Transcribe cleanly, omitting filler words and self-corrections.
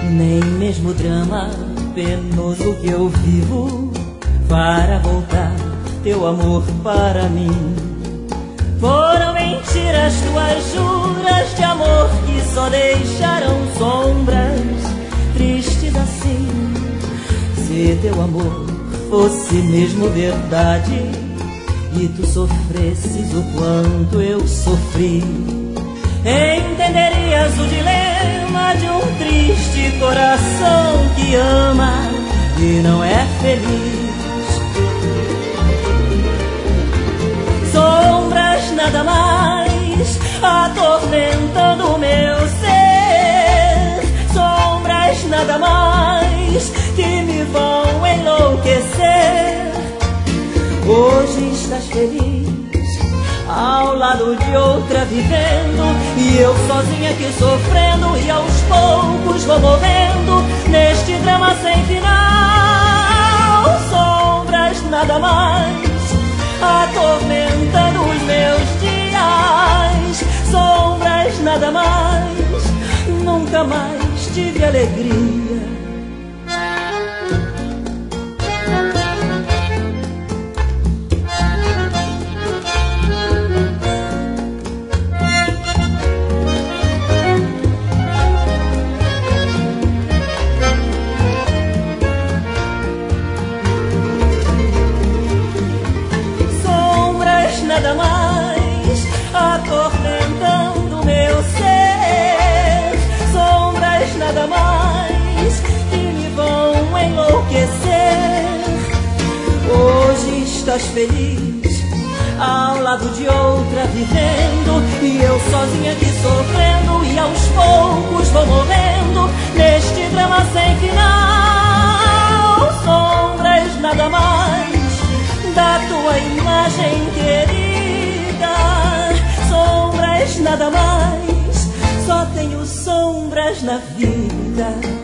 Nem mesmo o drama penoso que eu vivo para voltar teu amor para mim. Foram mentiras tuas juras de amor que só deixaram sombras tristes assim. Se teu amor fosse mesmo verdade e tu sofresses o quanto eu sofri, entenderias o dilema de um triste coração que ama e não é feliz. Sombras nada mais atormentando o meu ser, sombras nada mais que me vão enlouquecer. Hoje estás feliz ao lado de outra vivendo, e eu sozinha aqui sofrendo, e aos poucos vou morrendo neste drama sem final. Sombras nada mais atormentando os meus dias, sombras nada mais, nunca mais tive alegria. Nada mais atormentando meu ser, sombras nada mais que me vão enlouquecer. Hoje estás feliz ao lado de outra vivendo, e eu sozinha aqui sofrendo, e aos poucos vou morrendo neste drama sem final. Sombras nada mais da tua imagem querida, sombras nada mais, só tenho sombras na vida.